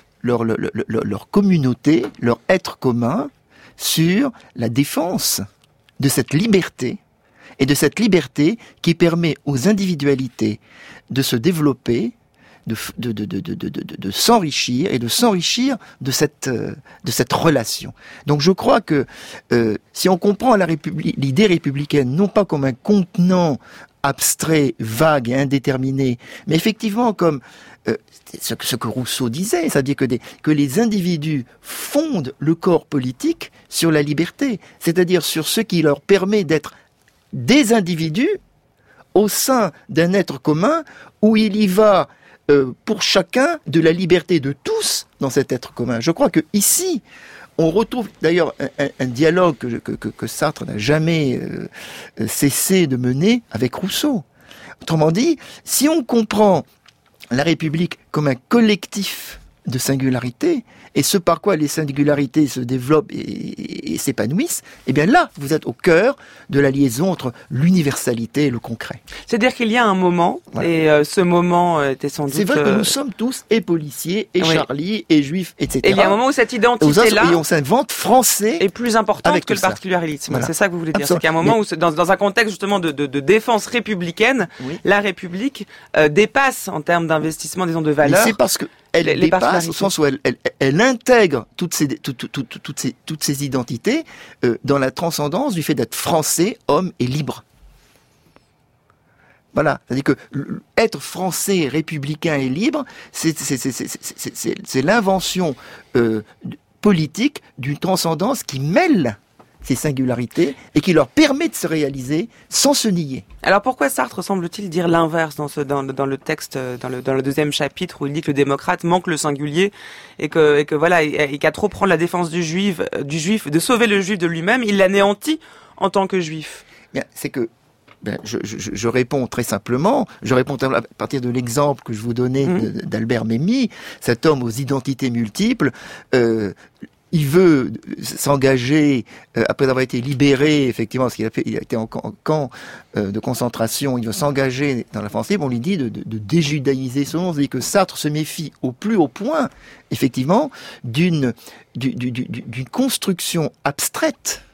Speaker 5: communauté, leur être commun sur la défense de cette liberté, et de cette liberté qui permet aux individualités de se développer, de s'enrichir et de s'enrichir de cette relation. Donc je crois que si on comprend l'idée républicaine non pas comme un contenant abstrait, vague et indéterminé, mais effectivement comme ce que Rousseau disait, c'est-à-dire que les individus fondent le corps politique sur la liberté, c'est-à-dire sur ce qui leur permet d'être des individus au sein d'un être commun où il y va pour chacun de la liberté de tous dans cet être commun. Je crois que ici, on retrouve d'ailleurs un dialogue que Sartre n'a jamais cessé de mener avec Rousseau. Autrement dit, si on comprend la République comme un collectif de singularité, et ce par quoi les singularités se développent et s'épanouissent, eh bien là, vous êtes au cœur de la liaison entre l'universalité et le concret.
Speaker 3: C'est-à-dire qu'il y a un moment, voilà. Et ce moment était sans doute...
Speaker 5: C'est vrai que nous sommes tous et policiers, et Charlie, et juifs, etc.
Speaker 3: Et il y a un moment où cette identité-là...
Speaker 5: Et on s'invente français...
Speaker 3: est plus importante que le particularisme. Voilà. C'est ça que vous voulez dire. C'est qu'il y a un moment où, dans un contexte justement de défense républicaine, la République dépasse en termes d'investissement, disons, de valeurs.
Speaker 5: Mais c'est parce que elle dépasse au sens où elle intègre toutes ces identités dans la transcendance du fait d'être français, homme et libre. Voilà, c'est-à-dire que être français, républicain et libre, c'est l'invention politique d'une transcendance qui mêle ces singularités et qui leur permet de se réaliser sans se nier.
Speaker 3: Alors pourquoi Sartre semble-t-il dire l'inverse dans le texte, dans le deuxième chapitre où il dit que le démocrate manque le singulier et que voilà, et qu'à trop prendre la défense du juif, de sauver le juif de lui-même, il l'anéantit en tant que juif.
Speaker 5: Bien, c'est que je réponds très simplement, à partir de l'exemple que je vous donnais d'Albert Memmi, cet homme aux identités multiples. Il veut s'engager, après avoir été libéré, effectivement, parce qu'il a été en camp de concentration, il veut s'engager dans la France libre, on lui dit de déjudaïser son nom, on dit que Sartre se méfie au plus haut point, effectivement, d'une construction abstraite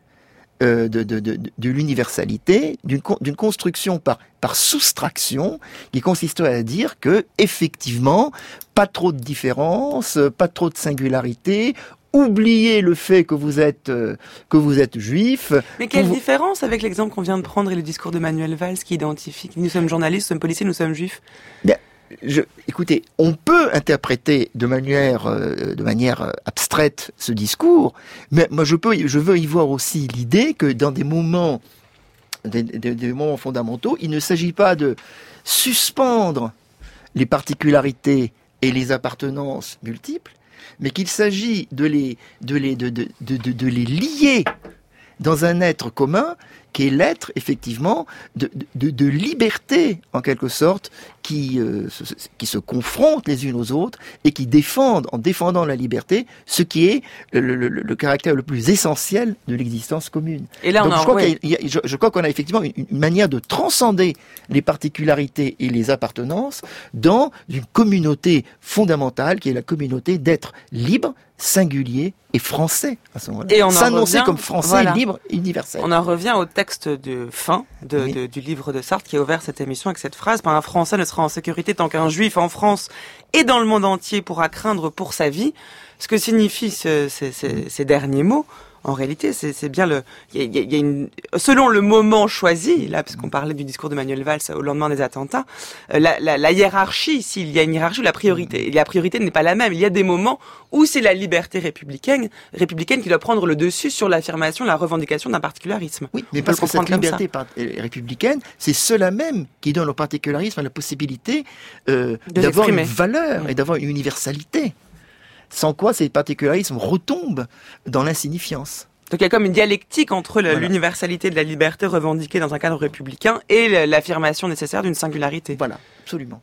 Speaker 5: de l'universalité, d'une construction par soustraction, qui consisterait à dire que, effectivement, pas trop de différence, pas trop de singularité, oubliez le fait que vous êtes juif.
Speaker 3: Mais quelle différence avec l'exemple qu'on vient de prendre et le discours de Manuel Valls qui identifie nous sommes journalistes, nous sommes policiers, nous sommes juifs?
Speaker 5: Bien, écoutez, on peut interpréter de manière abstraite ce discours, mais moi je veux y voir aussi l'idée que dans des moments fondamentaux, il ne s'agit pas de suspendre les particularités et les appartenances multiples, mais qu'il s'agit de les lier dans un être commun, qui est l'être, effectivement, de liberté, en quelque sorte, qui se confrontent les unes aux autres, et qui défendent, en défendant la liberté, ce qui est le caractère le plus essentiel de l'existence commune.
Speaker 3: Et là,
Speaker 5: donc, je crois qu'on a effectivement une manière de transcender les particularités et les appartenances dans une communauté fondamentale, qui est la communauté d'être libre, singulier et français à ce moment-là.
Speaker 3: Et
Speaker 5: s'annoncer comme français libre et universel.
Speaker 3: On en revient au texte de fin du livre de Sartre qui a ouvert cette émission avec cette phrase: un Français ne sera en sécurité tant qu'un Juif en France et dans le monde entier pourra craindre pour sa vie. Ce que signifient ces derniers mots, en réalité, c'est bien selon le moment choisi, là, parce qu'on parlait du discours de Manuel Valls au lendemain des attentats, la hiérarchie, s'il y a une hiérarchie ou la priorité. Et la priorité n'est pas la même. Il y a des moments où c'est la liberté républicaine qui doit prendre le dessus sur l'affirmation, la revendication d'un particularisme.
Speaker 5: Oui, mais parce que cette liberté républicaine, c'est cela même qui donne au particularisme la possibilité d'avoir une valeur et d'avoir une universalité. Sans quoi ces particularismes retombent dans l'insignifiance.
Speaker 3: Donc il y a comme une dialectique entre l'universalité de la liberté revendiquée dans un cadre républicain et l'affirmation nécessaire d'une singularité.
Speaker 5: Voilà, absolument.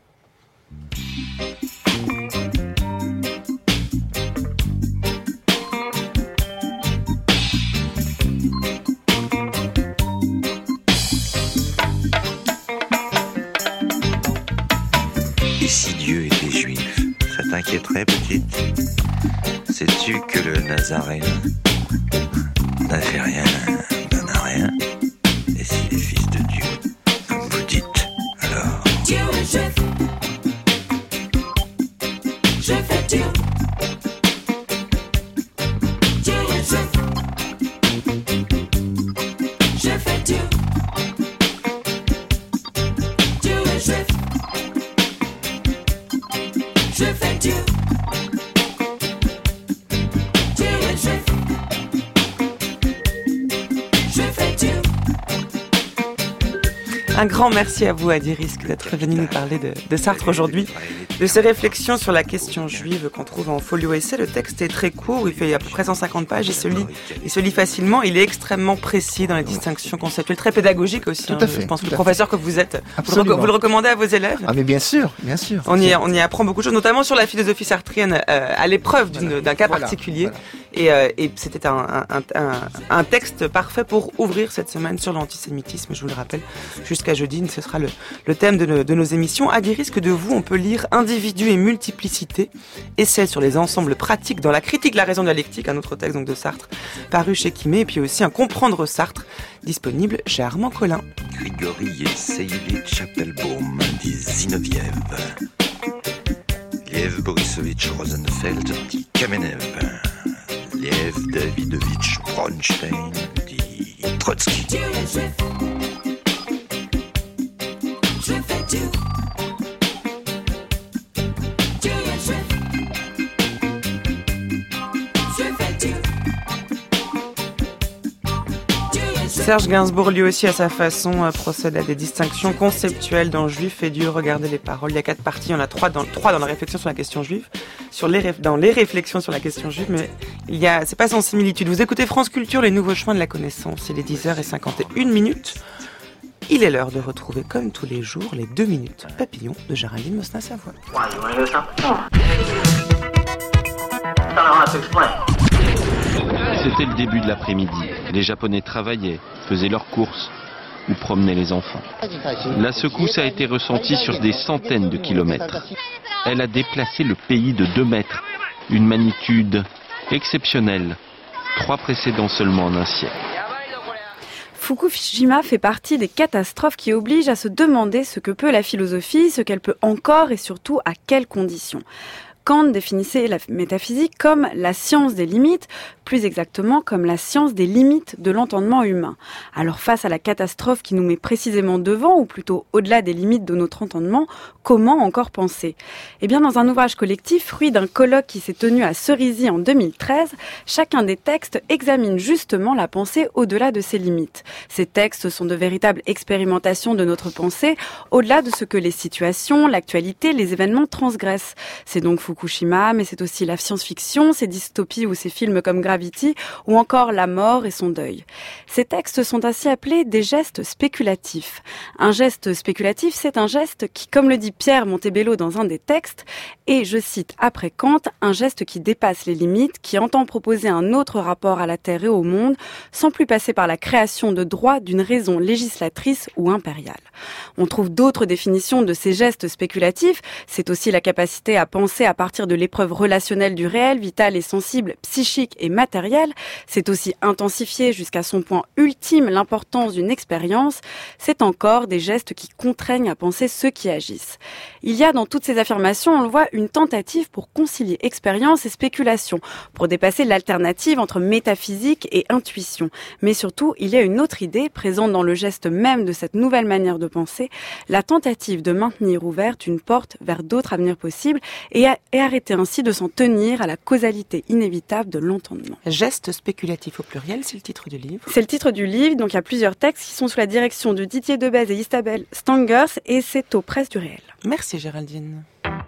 Speaker 17: Et si Dieu était juif, ça t'inquiéterait, petite? Sais-tu que le Nazaréen n'a fait rien, n'en a rien? Et s'il est fils de Dieu, comme vous dites, alors...
Speaker 18: Dieu est juif. Je fais Dieu. Dieu est juif. Je fais Dieu. Dieu est juif. Je fais Dieu. Dieu est juif. Je fais Dieu.
Speaker 3: Un grand merci à vous, Adi Rizk, d'être venu nous parler de Sartre aujourd'hui, de ses réflexions sur la question juive qu'on trouve en folio essai. Le texte est très court, il fait à peu près 150 pages, il se lit facilement, il est extrêmement précis dans les distinctions conceptuelles, très pédagogique aussi.
Speaker 5: Tout à fait.
Speaker 3: Je pense que le professeur que vous êtes, vous le recommandez à vos élèves.
Speaker 5: Ah mais bien sûr.
Speaker 3: On y apprend beaucoup de choses, notamment sur la philosophie sartrienne, à l'épreuve d'un cas particulier. Voilà. Et c'était un texte parfait pour ouvrir cette semaine sur l'antisémitisme, je vous le rappelle, jusqu'à jeudi, ce sera le thème de nos émissions. Adi Rizk, de vous, on peut lire Individu et multiplicité, essai sur les ensembles pratiques dans la critique de la raison dialectique, un autre texte donc de Sartre, paru chez Quimet, et puis aussi un Comprendre Sartre, disponible chez Armand Collin.
Speaker 17: Grigori Yevseïevitch Appelbaum dit Zinoviev. Lev Borisovitch Rosenfeld dit Kamenev. Lev Davidovitch Bronstein dit Trotsky.
Speaker 3: Serge Gainsbourg, lui aussi à sa façon, procède à des distinctions conceptuelles dans Juif et Dieu. Regardez les paroles, il y a 4 parties, il y en a 3 dans la réflexion sur la question juive, dans les réflexions sur la question juive, mais c'est pas sans similitude. Vous écoutez France Culture, les nouveaux chemins de la connaissance, il est 10h51. Il est l'heure de retrouver, comme tous les jours, les 2 minutes papillons de Géraldine Mosna-Savoie.
Speaker 19: C'était le début de l'après-midi. Les Japonais travaillaient, faisaient leurs courses ou promenaient les enfants. La secousse a été ressentie sur des centaines de kilomètres. Elle a déplacé le pays de 2 mètres. Une magnitude exceptionnelle. 3 précédents seulement en un siècle.
Speaker 4: Fukushima fait partie des catastrophes qui obligent à se demander ce que peut la philosophie, ce qu'elle peut encore et surtout à quelles conditions. Kant définissait la métaphysique comme la science des limites, plus exactement comme la science des limites de l'entendement humain. Alors face à la catastrophe qui nous met précisément devant, ou plutôt au-delà des limites de notre entendement, comment encore penser ? Eh bien, dans un ouvrage collectif, fruit d'un colloque qui s'est tenu à Cerisy en 2013, chacun des textes examine justement la pensée au-delà de ses limites. Ces textes sont de véritables expérimentations de notre pensée, au-delà de ce que les situations, l'actualité, les événements transgressent. C'est donc Fukushima, mais c'est aussi la science-fiction, ces dystopies ou ces films comme Gravity, ou encore la mort et son deuil. Ces textes sont ainsi appelés des gestes spéculatifs. Un geste spéculatif, c'est un geste qui, comme le dit Pierre Montebello dans un des textes, est, je cite après Kant, un geste qui dépasse les limites, qui entend proposer un autre rapport à la Terre et au monde, sans plus passer par la création de droits d'une raison législatrice ou impériale. On trouve d'autres définitions de ces gestes spéculatifs. C'est aussi la capacité à penser à partir de l'épreuve relationnelle du réel, vital et sensible, psychique et matériel. C'est aussi intensifier jusqu'à son point ultime l'importance d'une expérience. C'est encore des gestes qui contraignent à penser ceux qui agissent. Il y a dans toutes ces affirmations, on le voit, une tentative pour concilier expérience et spéculation, pour dépasser l'alternative entre métaphysique et intuition. Mais surtout, il y a une autre idée présente dans le geste même de cette nouvelle manière de penser, la tentative de maintenir ouverte une porte vers d'autres avenirs possibles et arrêter ainsi de s'en tenir à la causalité inévitable de l'entendement.
Speaker 3: Geste spéculatif au pluriel, c'est le titre du livre.
Speaker 4: C'est le titre du livre, donc il y a plusieurs textes qui sont sous la direction de Didier Debèze et Isabelle Stangers et c'est aux Presses du Réel.
Speaker 3: Merci Géraldine.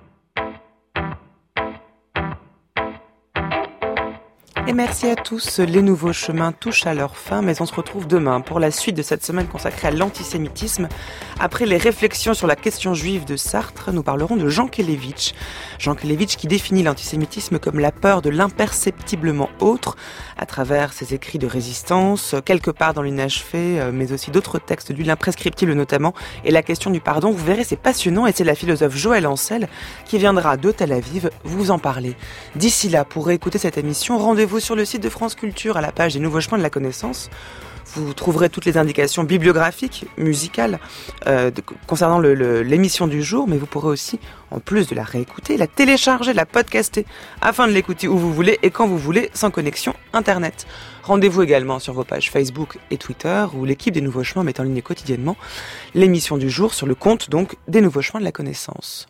Speaker 3: Et merci à tous. Les nouveaux chemins touchent à leur fin, mais on se retrouve demain pour la suite de cette semaine consacrée à l'antisémitisme. Après les réflexions sur la question juive de Sartre, nous parlerons de Jean Kelevitch. Jean Kelevitch qui définit l'antisémitisme comme la peur de l'imperceptiblement autre, à travers ses écrits de résistance, quelque part dans l'inachevé, mais aussi d'autres textes du l'imprescriptible notamment, et la question du pardon. Vous verrez, c'est passionnant, et c'est la philosophe Joëlle Ancel qui viendra de Tel Aviv vous en parler. D'ici là, pour réécouter cette émission, rendez-vous sur le site de France Culture à la page des Nouveaux Chemins de la Connaissance. Vous trouverez toutes les indications bibliographiques, musicales, concernant l'émission du jour, mais vous pourrez aussi, en plus de la réécouter, la télécharger, la podcaster, afin de l'écouter où vous voulez et quand vous voulez, sans connexion Internet. Rendez-vous également sur vos pages Facebook et Twitter, où l'équipe des Nouveaux Chemins met en ligne quotidiennement l'émission du jour sur le compte donc des Nouveaux Chemins de la Connaissance.